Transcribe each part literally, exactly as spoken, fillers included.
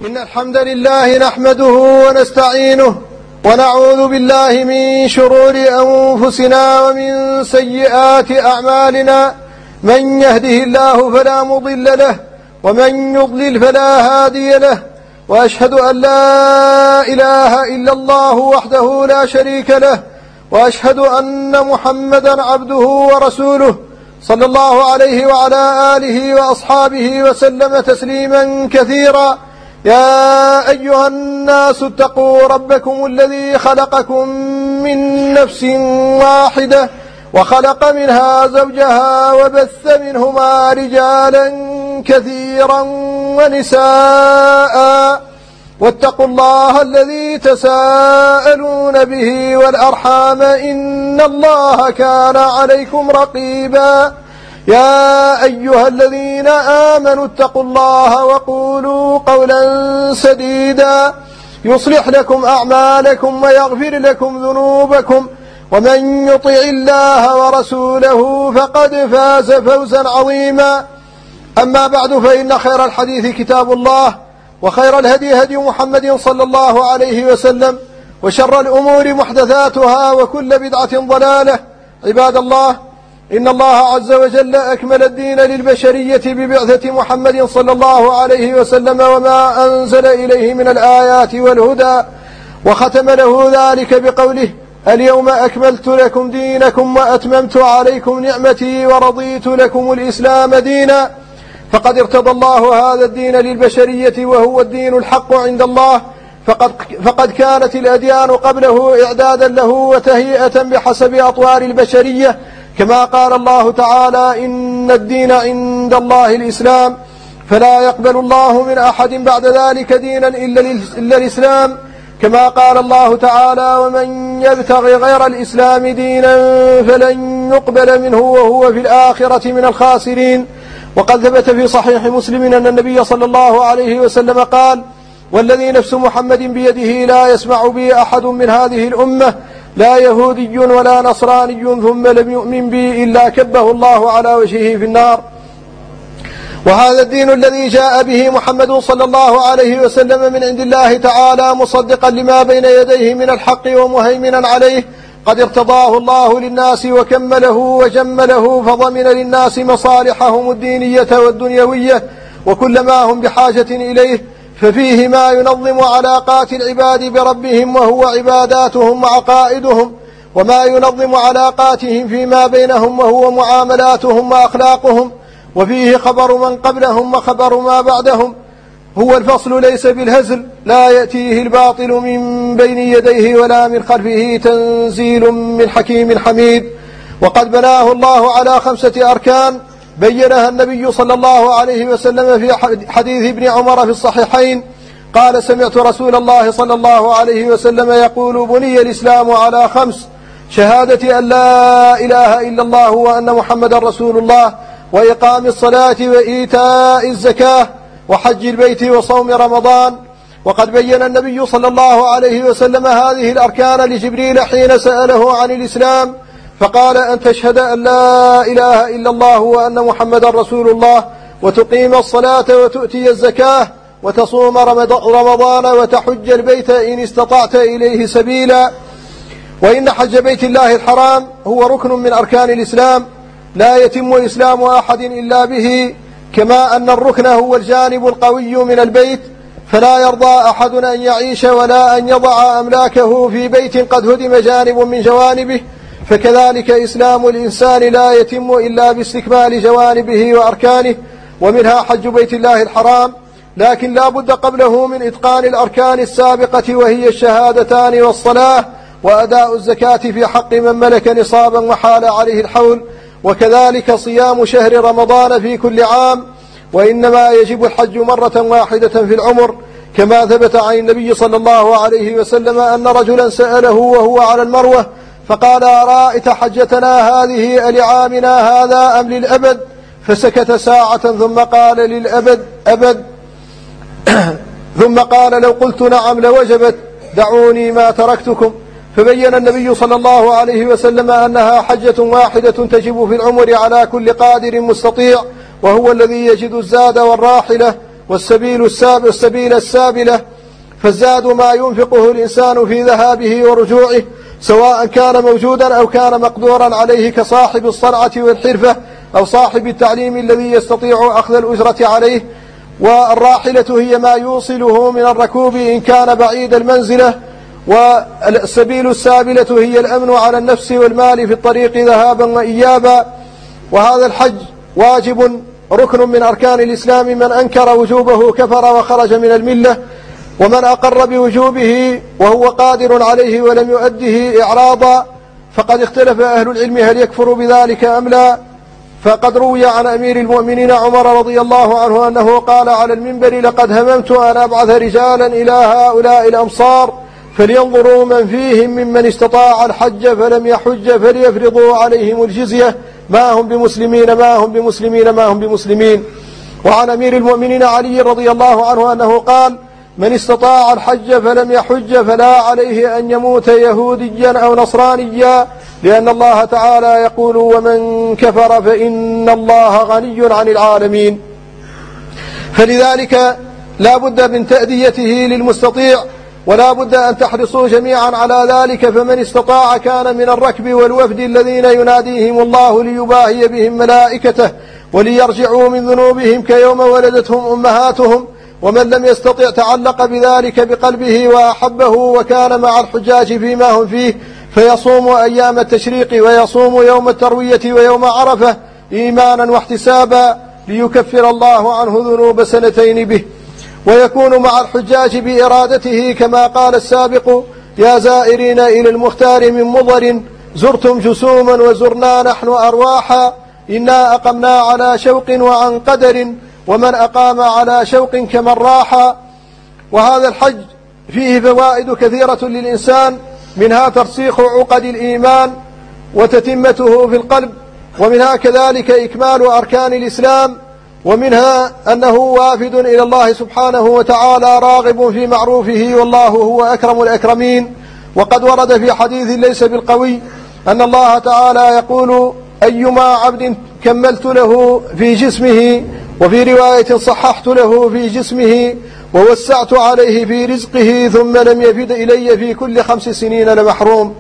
إن الحمد لله نحمده ونستعينه ونعوذ بالله من شرور أنفسنا ومن سيئات أعمالنا. من يهده الله فلا مضل له ومن يضلل فلا هادي له، وأشهد أن لا إله إلا الله وحده لا شريك له، وأشهد أن محمدا عبده ورسوله صلى الله عليه وعلى آله وأصحابه وسلم تسليما كثيرا. يا أيها الناس اتقوا ربكم الذي خلقكم من نفس واحدة وخلق منها زوجها وبث منهما رجالا كثيرا ونساء، واتقوا الله الذي تساءلون به والأرحام إن الله كان عليكم رقيبا. يا أيها الذين آمنوا اتقوا الله وقولوا قولا سديدا يصلح لكم أعمالكم ويغفر لكم ذنوبكم، ومن يطع الله ورسوله فقد فاز فوزا عظيما. أما بعد، فإن خير الحديث كتاب الله، وخير الهدي هدي محمد صلى الله عليه وسلم، وشر الأمور محدثاتها، وكل بدعة ضلالة. عباد الله، إن الله عز وجل أكمل الدين للبشرية ببعثة محمد صلى الله عليه وسلم وما أنزل إليه من الآيات والهدى، وختم له ذلك بقوله: اليوم أكملت لكم دينكم وأتممت عليكم نعمتي ورضيت لكم الإسلام دينا. فقد ارتضى الله هذا الدين للبشرية، وهو الدين الحق عند الله، فقد, فقد كانت الأديان قبله إعدادا له وتهيئة بحسب أطوار البشرية، كما قال الله تعالى: إن الدين عند الله الإسلام، فلا يقبل الله من أحد بعد ذلك دينا إلا الإسلام، كما قال الله تعالى: ومن يبتغي غير الإسلام دينا فلن يقبل منه وهو في الآخرة من الخاسرين. وقد ثبت في صحيح مسلم أن النبي صلى الله عليه وسلم قال: والذي نفس محمد بيده لا يسمع بي أحد من هذه الأمة، لا يهودي ولا نصراني ثم لم يؤمن بي إلا كبه الله على وجهه في النار. وهذا الدين الذي جاء به محمد صلى الله عليه وسلم من عند الله تعالى، مصدقا لما بين يديه من الحق ومهيمنا عليه، قد ارتضاه الله للناس وكمله وجمله، فضمن للناس مصالحهم الدينية والدنيوية وكل ما هم بحاجة إليه، ففيه ما ينظم علاقات العباد بربهم وهو عباداتهم وعقائدهم، وما ينظم علاقاتهم فيما بينهم وهو معاملاتهم وأخلاقهم، وفيه خبر من قبلهم وخبر ما بعدهم. هو الفصل ليس بالهزل، لا يأتيه الباطل من بين يديه ولا من خلفه، تنزيل من حكيم حميد. وقد بناه الله على خمسة أركان بينها النبي صلى الله عليه وسلم في حديث ابن عمر في الصحيحين قال: سمعت رسول الله صلى الله عليه وسلم يقول: بني الإسلام على خمس: شهادة أن لا إله إلا الله وأن محمد رسول الله، وإقام الصلاة وإيتاء الزكاة، وحج البيت وصوم رمضان. وقد بين النبي صلى الله عليه وسلم هذه الأركان لجبريل حين سأله عن الإسلام، فقال: أن تشهد أن لا إله إلا الله وأن محمد رسول الله، وتقيم الصلاة وتؤتي الزكاة، وتصوم رمضان، وتحج البيت إن استطعت إليه سبيلا. وإن حج بيت الله الحرام هو ركن من أركان الإسلام، لا يتم إسلام أحد إلا به، كما أن الركن هو الجانب القوي من البيت، فلا يرضى أحد أن يعيش ولا أن يضع أملاكه في بيت قد هدم جانب من جوانبه، فكذلك إسلام الإنسان لا يتم إلا باستكمال جوانبه وأركانه، ومنها حج بيت الله الحرام، لكن لا بد قبله من إتقان الأركان السابقة، وهي الشهادتان والصلاة، وأداء الزكاة في حق من ملك نصابا وحال عليه الحول، وكذلك صيام شهر رمضان في كل عام. وإنما يجب الحج مرة واحدة في العمر، كما ثبت عن النبي صلى الله عليه وسلم أن رجلا سأله وهو على المروة فقال: أرأيت حجتنا هذه ألعامنا هذا أم للأبد؟ فسكت ساعة ثم قال: للأبد أبد. ثم قال: لو قلت نعم لوجبت، دعوني ما تركتكم. فبين النبي صلى الله عليه وسلم أنها حجة واحدة تجب في العمر على كل قادر مستطيع، وهو الذي يجد الزاد والراحلة والسبيل السابل السبيل السابلة، فالزاد ما ينفقه الإنسان في ذهابه ورجوعه، سواء كان موجودا أو كان مقدورا عليه، كصاحب الصنعة والحرفة أو صاحب التعليم الذي يستطيع أخذ الأجرة عليه. والراحلة هي ما يوصله من الركوب إن كان بعيد المنزلة. والسبيل السابلة هي الأمن على النفس والمال في الطريق ذهابا وإيابا. وهذا الحج واجب ركن من أركان الإسلام، من أنكر وجوبه كفر وخرج من الملة، ومن أقر بوجوبه وهو قادر عليه ولم يؤده إعراضا فقد اختلف أهل العلم هل يكفر بذلك أم لا. فقد روي عن أمير المؤمنين عمر رضي الله عنه أنه قال على المنبر: لقد هممت أن أبعث رجالا إلى هؤلاء الأمصار فلينظروا من فيهم ممن استطاع الحج فلم يحج فليفرضوا عليهم الجزية، ما هم بمسلمين ما هم بمسلمين ما هم بمسلمين. وعن أمير المؤمنين علي رضي الله عنه أنه قال: من استطاع الحج فلم يحج فلا عليه أن يموت يهوديا أو نصرانيا، لأن الله تعالى يقول: ومن كفر فإن الله غني عن العالمين. فلذلك لا بد من تأديته للمستطيع، ولا بد أن تحرصوا جميعا على ذلك. فمن استطاع كان من الركب والوفد الذين يناديهم الله ليباهي بهم ملائكته وليرجعوا من ذنوبهم كيوم ولدتهم أمهاتهم. ومن لم يستطع تعلق بذلك بقلبه وأحبه وكان مع الحجاج فيما هم فيه، فيصوم أيام التشريق ويصوم يوم التروية ويوم عرفة إيمانا واحتسابا ليكفر الله عنه ذنوب سنتين به، ويكون مع الحجاج بإرادته كما قال السابق: يا زائرين إلى المختار من مضر زرتم جسوما وزرنا نحن أرواحا، إنا أقمنا على شوق وعن قدر ومن أقام على شوق كمن راحا. وهذا الحج فيه فوائد كثيرة للإنسان، منها ترسيخ عقد الإيمان وتتمته في القلب، ومنها كذلك إكمال أركان الإسلام، ومنها أنه وافد إلى الله سبحانه وتعالى راغب في معروفه، والله هو أكرم الأكرمين. وقد ورد في حديث ليس بالقوي أن الله تعالى يقول: أيما عبد كملت له في جسمه، وفي رواية صححت له في جسمه ووسعت عليه في رزقه ثم لم يفد إلي في كل خمس سنين لمحروم.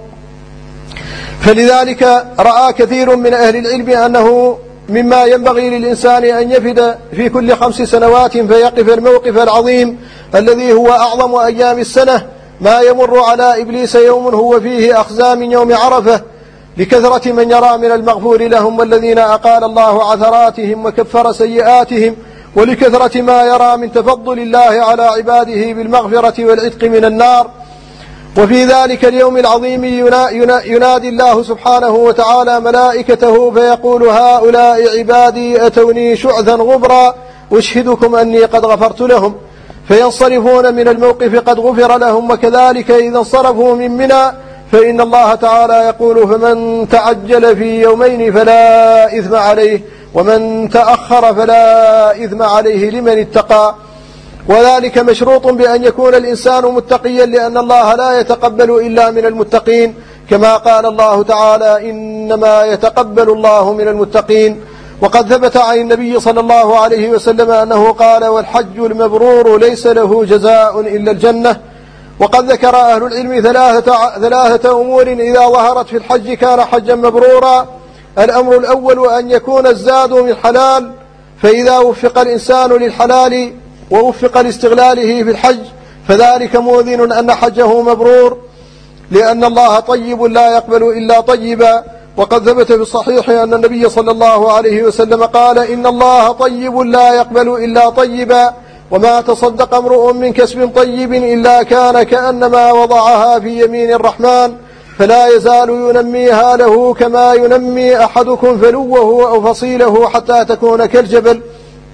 فلذلك رأى كثير من أهل العلم أنه مما ينبغي للإنسان أن يفد في كل خمس سنوات فيقف الموقف العظيم الذي هو أعظم أيام السنة، ما يمر على إبليس يوم هو فيه أخزى من يوم عرفة، لكثرة من يرى من المغفور لهم والذين أقال الله عثراتهم وكفر سيئاتهم، ولكثرة ما يرى من تفضل الله على عباده بالمغفرة والعتق من النار. وفي ذلك اليوم العظيم ينادي الله سبحانه وتعالى ملائكته فيقول: هؤلاء عبادي أتوني شعثا غبرا أشهدكم أني قد غفرت لهم، فينصرفون من الموقف قد غفر لهم. وكذلك إذا انصرفوا من منى فإن الله تعالى يقول: فمن تعجل في يومين فلا إثم عليه ومن تأخر فلا إثم عليه لمن اتقى. وذلك مشروط بأن يكون الإنسان متقيا، لأن الله لا يتقبل إلا من المتقين، كما قال الله تعالى: إنما يتقبل الله من المتقين. وقد ثبت عن النبي صلى الله عليه وسلم أنه قال: والحج المبرور ليس له جزاء إلا الجنة. وقد ذكر أهل العلم ثلاثة, ثلاثة أمور إذا ظهرت في الحج كان حجا مبرورا. الأمر الأول أن يكون الزاد من حلال، فإذا وفق الإنسان للحلال ووفق لاستغلاله في الحج فذلك موذن أن حجه مبرور، لأن الله طيب لا يقبل إلا طيبا. وقد ثبت في الصحيح أن النبي صلى الله عليه وسلم قال: إن الله طيب لا يقبل إلا طيبا، وما تصدق امرؤ من كسب طيب إلا كان كأنما وضعها في يمين الرحمن، فلا يزال ينميها له كما ينمي أحدكم فلوه أو فصيله حتى تكون كالجبل.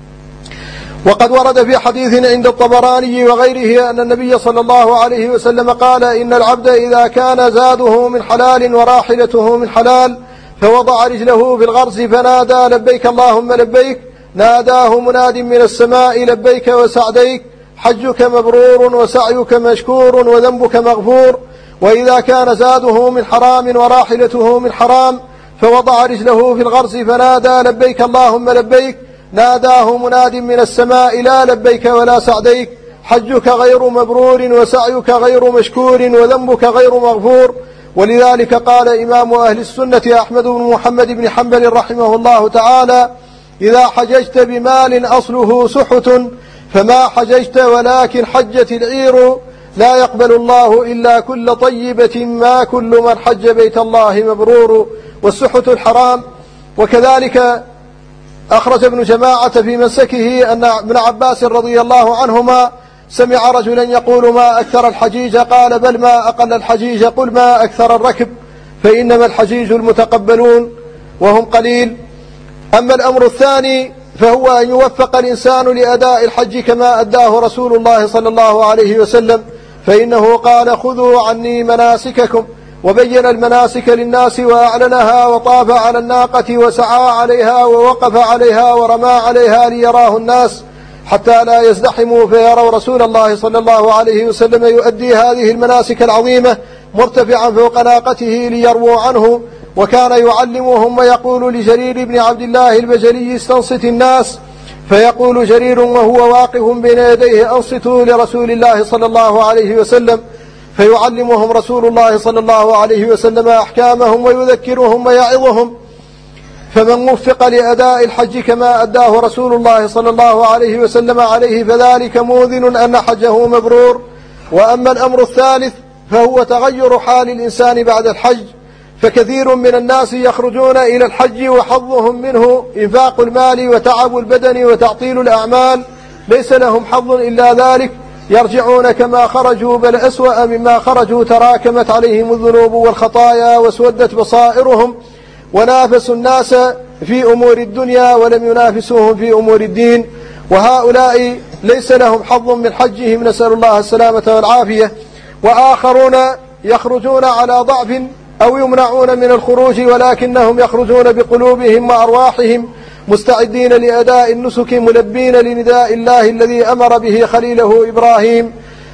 وقد ورد في حديث عند الطبراني وغيره أن النبي صلى الله عليه وسلم قال: إن العبد إذا كان زاده من حلال وراحلته من حلال فوضع رجله في الغرس فنادى: لبيك اللهم لبيك، ناداه مناد من السماء: لبيك وسعديك، حجك مبرور وسعيك مشكور وذنبك مغفور. وإذا كان زاده من حرام وراحلته من حرام فوضع رجله في الغرس فنادى: لبيك اللهم لبيك، ناداه مناد من السماء لا لبيك ولا سعديك، حجك غير مبرور وسعيك غير مشكور وذنبك غير مغفور. ولذلك قال إمام أهل السنة أحمد بن محمد بن حنبل رحمه الله تعالى: إذا حججت بمال أصله سحت فما حججت ولكن حجت العير، لا يقبل الله إلا كل طيبة ما كل من حج بيت الله مبرور. والسحت الحرام. وكذلك أخرج ابن جماعة في منسكه أن ابن عباس رضي الله عنهما سمع رجلا يقول: ما أكثر الحجيج؟ قال: بل ما أقل الحجيج، قل ما أكثر الركب، فإنما الحجيج المتقبلون وهم قليل. أما الأمر الثاني فهو أن يوفق الإنسان لأداء الحج كما أداه رسول الله صلى الله عليه وسلم، فإنه قال: خذوا عني مناسككم، وبين المناسك للناس وأعلنها، وطاف على الناقة وسعى عليها ووقف عليها ورمى عليها ليراه الناس حتى لا يزدحموا فيروا رسول الله صلى الله عليه وسلم يؤدي هذه المناسك العظيمة مرتفعا فوق ناقته ليرووا عنه. وكان يعلمهم ويقول لجرير بن عبد الله البجلي: استنصت الناس، فيقول جرير وهو واقف بين يديه: أنصتوا لرسول الله صلى الله عليه وسلم، فيعلمهم رسول الله صلى الله عليه وسلم أحكامهم ويذكرهم ويعظهم. فمن وفق لأداء الحج كما أداه رسول الله صلى الله عليه وسلم عليه فذلك موذن أن حجه مبرور. وأما الأمر الثالث فهو تغير حال الإنسان بعد الحج، فكثير من الناس يخرجون إلى الحج وحظهم منه إنفاق المال وتعب البدن وتعطيل الأعمال، ليس لهم حظ إلا ذلك، يرجعون كما خرجوا بل أسوأ مما خرجوا، تراكمت عليهم الذنوب والخطايا واسودت بصائرهم، ونافسوا الناس في أمور الدنيا ولم ينافسوهم في أمور الدين. وهؤلاء ليس لهم حظ من حجهم، نسأل الله السلامة والعافية. وآخرون يخرجون على ضعف أو يمنعون من الخروج، ولكنهم يخرجون بقلوبهم وأرواحهم مستعدين لأداء النسك ملبين لنداء الله الذي أمر به خليله إبراهيم،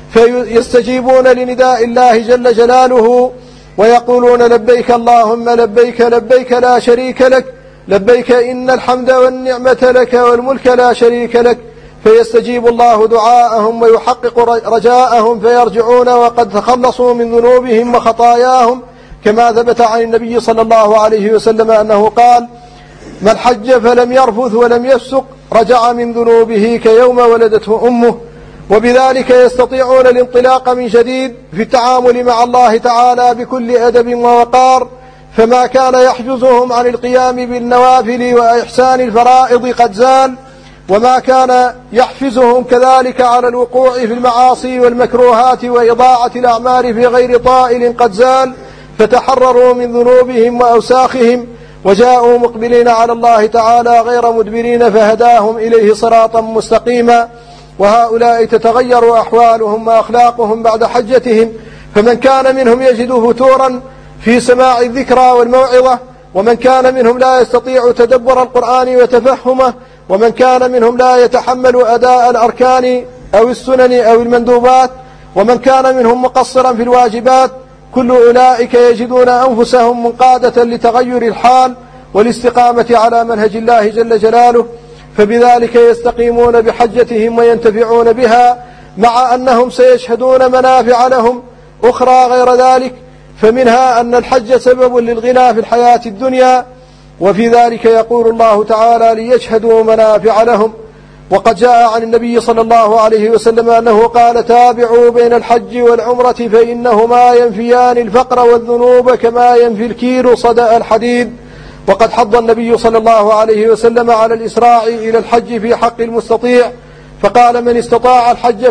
فيستجيبون لنداء الله جل جلاله ويقولون: لبيك اللهم لبيك، لبيك لا شريك لك، لبيك إن الحمد والنعمة لك والملك لا شريك لك. فيستجيب الله دعاءهم ويحقق رجاءهم، فيرجعون وقد تخلصوا من ذنوبهم وخطاياهم، كما ثبت عن النبي صلى الله عليه وسلم أنه قال: من حج فلم يرفث ولم يفسق رجع من ذنوبه كيوم ولدته أمه. وبذلك يستطيعون الانطلاق من جديد في التعامل مع الله تعالى بكل أدب ووقار، فما كان يحجزهم عن القيام بالنوافل وإحسان الفرائض قد زال، وما كان يحفزهم كذلك على الوقوع في المعاصي والمكروهات وإضاعة الأعمال في غير طائل قد زال، فتحرروا من ذنوبهم وأوساخهم وجاءوا مقبلين على الله تعالى غير مدبرين، فهداهم إليه صراطا مستقيما. وهؤلاء تتغير أحوالهم وأخلاقهم بعد حجتهم، فمن كان منهم يجد فتورا في سماع الذكرى والموعظة، ومن كان منهم لا يستطيع تدبر القرآن وتفهمه، ومن كان منهم لا يتحمل أداء الأركان أو السنن أو المندوبات، ومن كان منهم مقصرا في الواجبات، كل أولئك يجدون أنفسهم منقادة لتغير الحال والاستقامة على منهج الله جل جلاله، فبذلك يستقيمون بحجتهم وينتفعون بها، مع أنهم سيشهدون منافع لهم أخرى غير ذلك. فمنها أن الحج سبب للغنى في الحياة الدنيا، وفي ذلك يقول الله تعالى: ليشهدوا منافع لهم. وقد جاء عن النبي صلى الله عليه وسلم أنه قال: تابعوا بين الحج والعمرة فإنهما ينفيان الفقر والذنوب كما ينفي الكير صدأ الحديد. وقد حض النبي صلى الله عليه وسلم على الإسراع إلى الحج في حق المستطيع، فقال: من استطاع الحج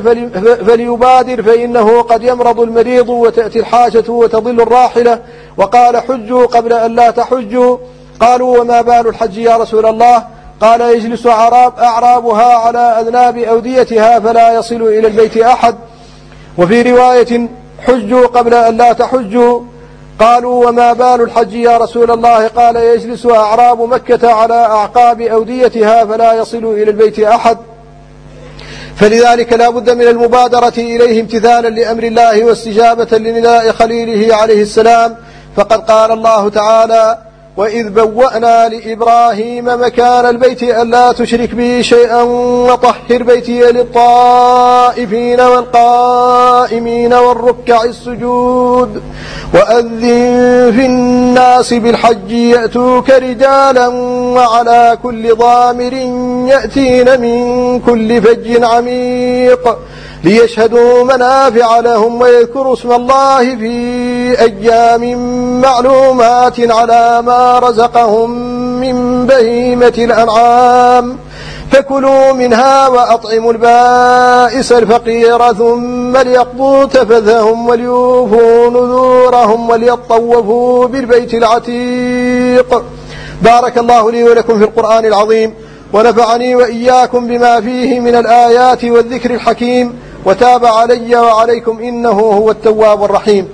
فليبادر، فإنه قد يمرض المريض وتأتي الحاجة وتضل الراحلة. وقال: حجوا قبل أن لا تحجوا. قالوا: وما بال الحج يا رسول الله؟ قال: يجلس أعراب أعرابها على أذناب أوديتها فلا يصل إلى البيت أحد. وفي رواية: حجوا قبل أن لا تحجوا. قالوا: وما بال الحج يا رسول الله؟ قال: يجلس أعراب مكة على أعقاب أوديتها فلا يصل إلى البيت أحد. فلذلك لا بد من المبادرة إليه امتثالا لأمر الله واستجابة لنداء خليله عليه السلام، فقد قال الله تعالى: وإذ بوأنا لإبراهيم مكان البيت ألا تشرك بي شيئا وطهر بيتي للطائفين والقائمين والركع السجود وأذن في الناس بالحج يأتوك رجالا وعلى كل ضامر يأتين من كل فج عميق ليشهدوا منافع لهم ويذكروا اسم الله في أيام معلومات على ما رزقهم من بهيمة الأنعام فكلوا منها وأطعموا البائس الفقير ثم ليقضوا تفثهم وليوفوا نذورهم وليطوفوا بالبيت العتيق. بارك الله لي ولكم في القرآن العظيم ونفعني وإياكم بما فيه من الآيات والذكر الحكيم وتاب علي وعليكم إنه هو التواب الرحيم.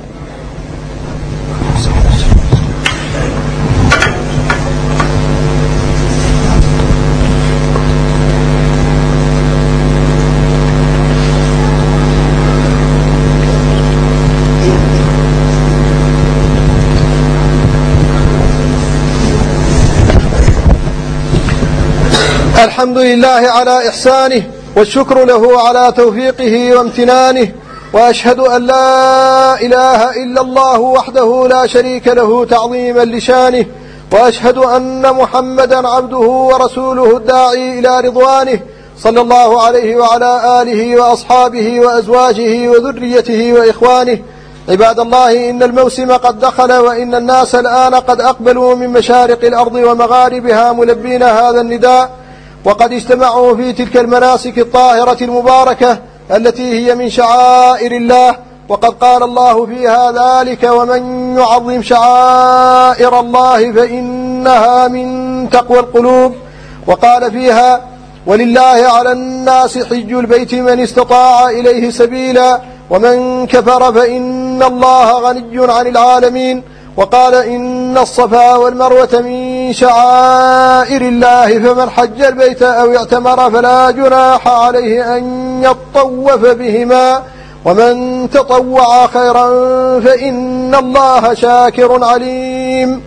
الحمد لله على إحسانه والشكر له على توفيقه وامتنانه وأشهد أن لا إله إلا الله وحده لا شريك له تعظيما لشانه وأشهد أن محمدا عبده ورسوله الداعي إلى رضوانه صلى الله عليه وعلى آله وأصحابه وأزواجه وذريته وإخوانه. عباد الله إن الموسم قد دخل وإن الناس الآن قد أقبلوا من مشارق الأرض ومغاربها ملبين هذا النداء وقد اجتمعوا في تلك المناسك الطاهرة المباركة التي هي من شعائر الله وقد قال الله فيها ذلك ومن يعظم شعائر الله فإنها من تقوى القلوب. وقال فيها ولله على الناس حج البيت من استطاع إليه سبيلا ومن كفر فإن الله غني عن العالمين. وقال إن الصفا والمروة من شعائر الله فمن حج البيت أو اعتمر فلا جناح عليه أن يطوف بهما ومن تطوع خيرا فإن الله شاكر عليم.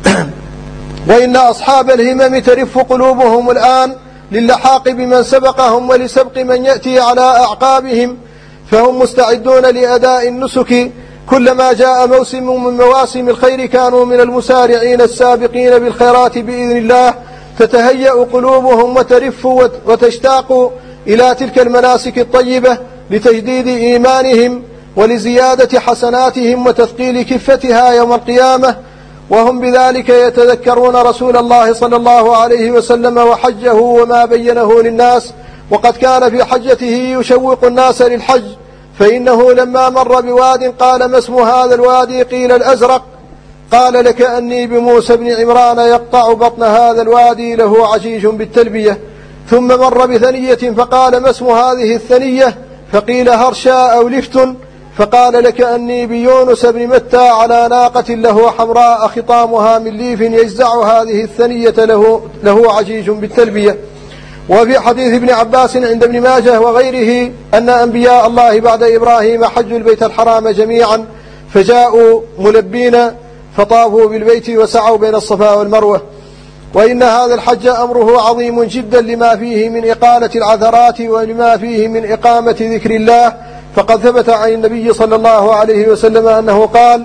وإن أصحاب الهمم ترف قلوبهم الآن للحاق بمن سبقهم ولسبق من يأتي على أعقابهم فهم مستعدون لأداء النسك كلما جاء موسم من مواسم الخير كانوا من المسارعين السابقين بالخيرات بإذن الله تتهيأ قلوبهم وترف وتشتاق إلى تلك المناسك الطيبة لتجديد إيمانهم ولزيادة حسناتهم وتثقيل كفتها يوم القيامة وهم بذلك يتذكرون رسول الله صلى الله عليه وسلم وحجه وما بينه للناس وقد كان في حجته يشوق الناس للحج فإنه لما مر بواد قال ما اسم هذا الوادي قيل الأزرق قال لكأني بموسى بن عمران يقطع بطن هذا الوادي له عشيش بالتلبية ثم مر بثنية فقال ما اسم هذه الثنية فقيل هرشا أو لفت فقال لكأني بيونس بن متى على ناقة له حمراء خطامها من ليف يجزع هذه الثنية له, له عشيش بالتلبية. وفي حديث ابن عباس عند ابن ماجه وغيره أن أنبياء الله بعد إبراهيم حجوا البيت الحرام جميعا فجاءوا ملبين فطافوا بالبيت وسعوا بين الصفا والمروة. وإن هذا الحج أمره عظيم جدا لما فيه من إقالة العثرات ولما فيه من إقامة ذكر الله فقد ثبت عن النبي صلى الله عليه وسلم أنه قال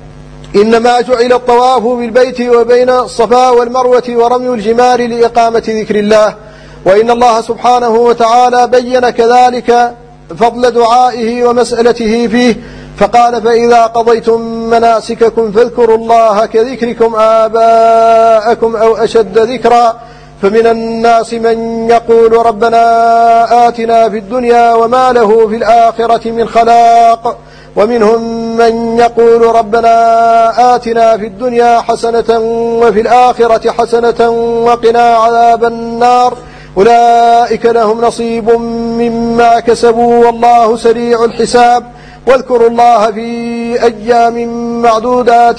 إنما جعل الطواف بالبيت وبين الصفا والمروة ورمي الجمار لإقامة ذكر الله. وإن الله سبحانه وتعالى بين كذلك فضل دعائه ومسألته فيه فقال فإذا قضيتم مناسككم فاذكروا الله كذكركم آباءكم أو أشد ذكرا فمن الناس من يقول ربنا آتنا في الدنيا وما له في الآخرة من خلاق ومنهم من يقول ربنا آتنا في الدنيا حسنة وفي الآخرة حسنة وقنا عذاب النار أولئك لهم نصيب مما كسبوا والله سريع الحساب. واذكروا الله في أيام معدودات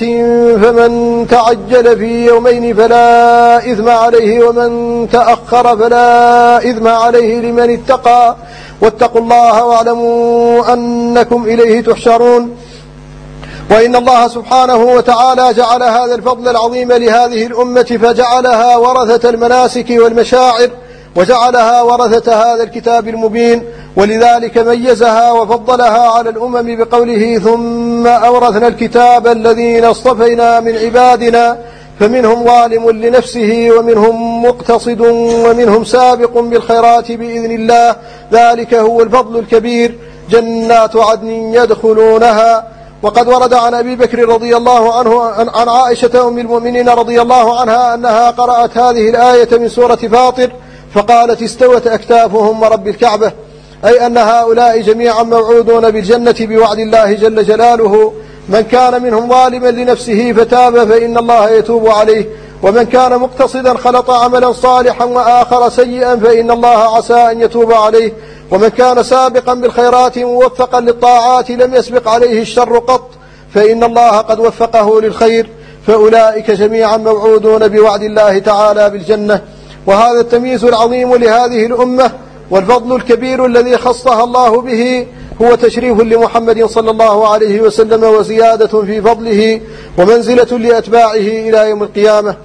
فمن تعجل في يومين فلا إثم عليه ومن تأخر فلا إثم عليه لمن اتقى واتقوا الله واعلموا أنكم إليه تحشرون. وإن الله سبحانه وتعالى جعل هذا الفضل العظيم لهذه الأمة فجعلها ورثة المناسك والمشاعر، وجعلها ورثة هذا الكتاب المبين، ولذلك ميزها وفضلها على الأمم بقوله: ثم أورثنا الكتاب الذين اصطفينا من عبادنا فمنهم ظالم لنفسه ومنهم مقتصد ومنهم سابق بالخيرات بإذن الله، ذلك هو الفضل الكبير، جنات عدن يدخلونها. وقد ورد عن أبي بكر رضي الله عنه عن عائشة أم المؤمنين رضي الله عنها أنها قرأت هذه الآية من سورة فاطر فقالت: استوت أكتافهم ورب الكعبة، أي أن هؤلاء جميعا موعودون بالجنة بوعد الله جل جلاله، من كان منهم ظالما لنفسه فتاب فإن الله يتوب عليه، ومن كان مقتصدا خلط عملا صالحا وآخر سيئا فإن الله عسى أن يتوب عليه، ومن كان سابقا بالخيرات موفقا للطاعات لم يسبق عليه الشر قط فإن الله قد وفقه للخير، فأولئك جميعا موعودون بوعد الله تعالى بالجنة. وهذا التمييز العظيم لهذه الأمة والفضل الكبير الذي خصها الله به هو تشريف لمحمد صلى الله عليه وسلم وزيادة في فضله ومنزلة لأتباعه إلى يوم القيامة.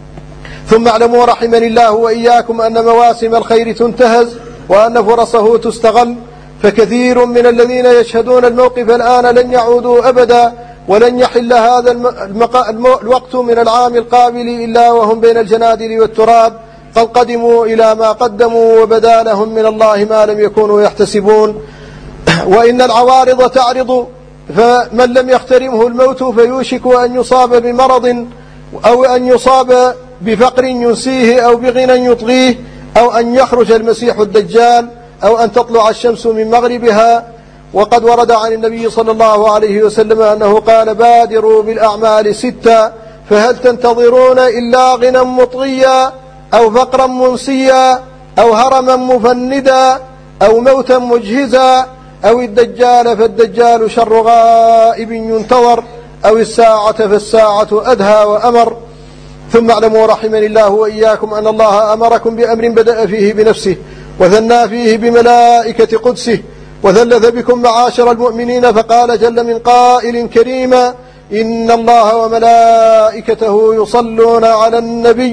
ثم اعلموا رحمني الله وإياكم أن مواسم الخير تنتهز وأن فرصه تستغل، فكثير من الذين يشهدون الموقف الآن لن يعودوا أبدا، ولن يحل هذا الوقت من العام القابل إلا وهم بين الجنادل والتراب قد قدموا إلى ما قدموا وبدا لهم من الله ما لم يكونوا يحتسبون. وإن العوارض تعرض، فمن لم يخترمه الموت فيوشك أن يصاب بمرض أو أن يصاب بفقر ينسيه أو بغنى يطغيه أو أن يخرج المسيح الدجال أو أن تطلع الشمس من مغربها. وقد ورد عن النبي صلى الله عليه وسلم أنه قال: بادروا بالأعمال ستا، فهل تنتظرون إلا غنى مطغيا أو فقرا منسيا أو هرما مفندا أو موتا مجهزا أو الدجال فالدجال شر غائب ينتظر أو الساعة فالساعة أدهى وأمر. ثم اعلموا رحمني الله وإياكم أن الله أمركم بأمر بدأ فيه بنفسه وثنى فيه بملائكة قدسه وثلث بكم معاشر المؤمنين، فقال جل من قائل كريما: إن الله وملائكته يصلون على النبي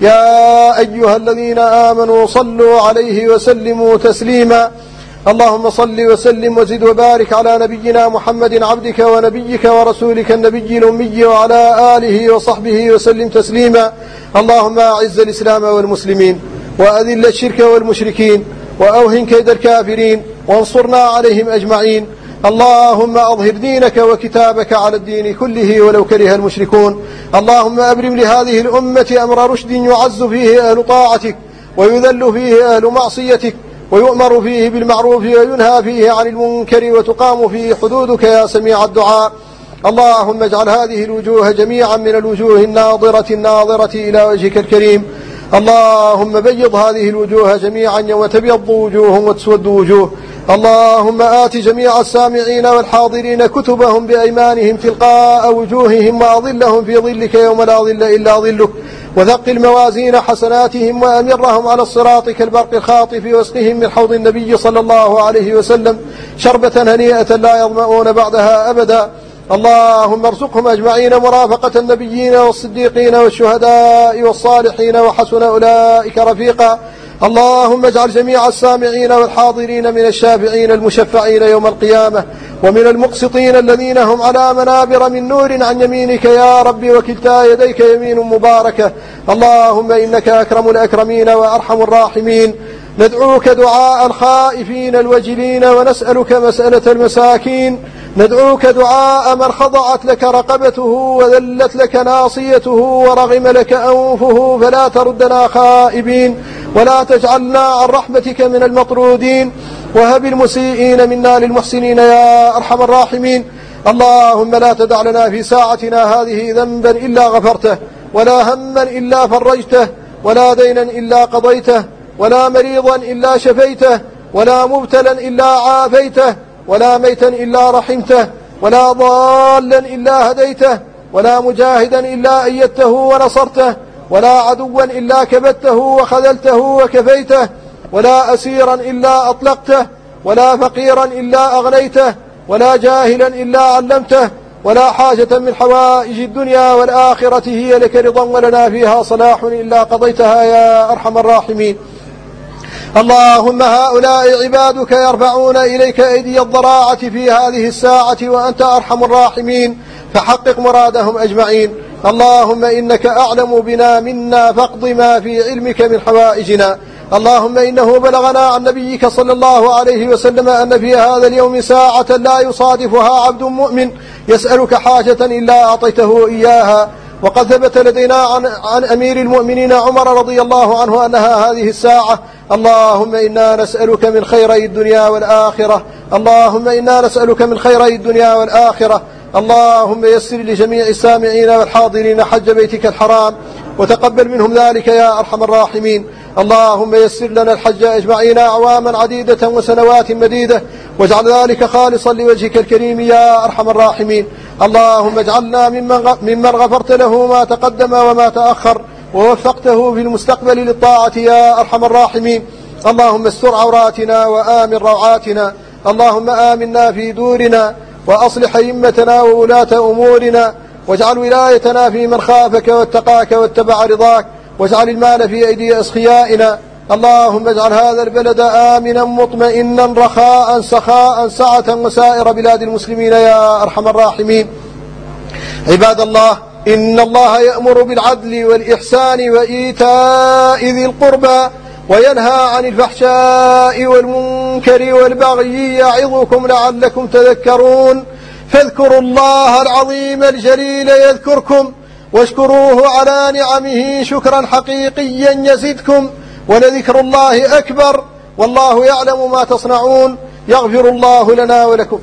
يا أيها الذين آمنوا صلوا عليه وسلموا تسليما. اللهم صل وسلم وزد وبارك على نبينا محمد عبدك ونبيك ورسولك النبي الأمي وعلى آله وصحبه وسلم تسليما. اللهم أعز الإسلام والمسلمين وأذل الشرك والمشركين وأوهن كيد الكافرين وانصرنا عليهم أجمعين. اللهم أظهر دينك وكتابك على الدين كله ولو كره المشركون. اللهم أبرم لهذه الأمة أمر رشد يعز فيه أهل طاعتك ويذل فيه أهل معصيتك ويؤمر فيه بالمعروف وينهى فيه عن المنكر وتقام فيه حدودك يا سميع الدعاء. اللهم اجعل هذه الوجوه جميعا من الوجوه الناظرة الناظرة إلى وجهك الكريم. اللهم بيض هذه الوجوه جميعا يوم تبيض وجوه وتسود وجوه. اللهم آت جميع السامعين والحاضرين كتبهم بأيمانهم تلقاء وجوههم وأظلهم في ظلك يوم لا ظل إلا ظلك، وثقل موازين حسناتهم وأمرهم على الصراط كالبرق الخاطف واسقهم من حوض النبي صلى الله عليه وسلم شربة هنيئة لا يظمؤون بعدها أبدا. اللهم ارزقهم أجمعين مرافقة النبيين والصديقين والشهداء والصالحين وحسن أولئك رفيقا. اللهم اجعل جميع السامعين والحاضرين من الشافعين المشفعين يوم القيامة ومن المقسطين الذين هم على منابر من نور عن يمينك يا رب، وكلتا يديك يمين مباركة. اللهم إنك أكرم الأكرمين وأرحم الراحمين. ندعوك دعاء الخائفين الوجلين ونسألك مسألة المساكين. ندعوك دعاء من خضعت لك رقبته وذلت لك ناصيته ورغم لك أنفه، فلا تردنا خائبين ولا تجعلنا عن رحمتك من المطرودين، وهب المسيئين منا للمحسنين يا أرحم الراحمين. اللهم لا تدع لنا في ساعتنا هذه ذنبا إلا غفرته، ولا هما إلا فرجته، ولا دينا إلا قضيته، ولا مريضا إلا شفيته، ولا مبتلا إلا عافيته، ولا ميتا إلا رحمته، ولا ضالا إلا هديته، ولا مجاهدا إلا أيدته ونصرته، ولا عدوا إلا كبته وخذلته وكفيته، ولا أسيرا إلا أطلقته، ولا فقيرا إلا أغنيته، ولا جاهلا إلا علمته، ولا حاجة من حوائج الدنيا والآخرة هي لك رضا ولنا فيها صلاح إلا قضيتها يا أرحم الراحمين. اللهم هؤلاء عبادك يرفعون إليك أيدي الضراعة في هذه الساعة وأنت أرحم الراحمين، فحقق مرادهم أجمعين. اللهم إنك أعلم بنا منا فاقض ما في علمك من حوائجنا. اللهم إنه بلغنا عن نبيك صلى الله عليه وسلم أن في هذا اليوم ساعة لا يصادفها عبد مؤمن يسألك حاجة إلا أعطيته إياها. وقد ثبت لدينا عن, عن أمير المؤمنين عمر رضي الله عنه أنها هذه الساعة. اللهم إنا نسألك من خيري الدنيا والآخرة. اللهم إنا نسألك من خيري الدنيا والآخرة. اللهم يسر لجميع السامعين والحاضرين حج بيتك الحرام وتقبل منهم ذلك يا أرحم الراحمين. اللهم يسر لنا الحج أجمعين أعواما عديدة وسنوات مديدة، واجعل ذلك خالصا لوجهك الكريم يا أرحم الراحمين. اللهم اجعلنا ممن غفرت له ما تقدم وما تأخر ووفقته في المستقبل للطاعة يا أرحم الراحمين. اللهم استر عوراتنا وآمن روعاتنا. اللهم آمنا في دورنا وأصلح أئمتنا وولاة أمورنا، واجعل ولايتنا في من خافك واتقاك واتبع رضاك، واجعل المال في أيدي أسخيائنا. اللهم اجعل هذا البلد آمنا مطمئنا رخاء سخاء سعة وسائر بلاد المسلمين يا أرحم الراحمين. عباد الله، إن الله يأمر بالعدل والإحسان وإيتاء ذي القربى وينهى عن الفحشاء والمنكر والبغي يعظكم لعلكم تذكرون. فاذكروا الله العظيم الجليل يذكركم واشكروه على نعمه شكرا حقيقيا يزدكم، ولذكر الله أكبر والله يعلم ما تصنعون. يغفر الله لنا ولكم.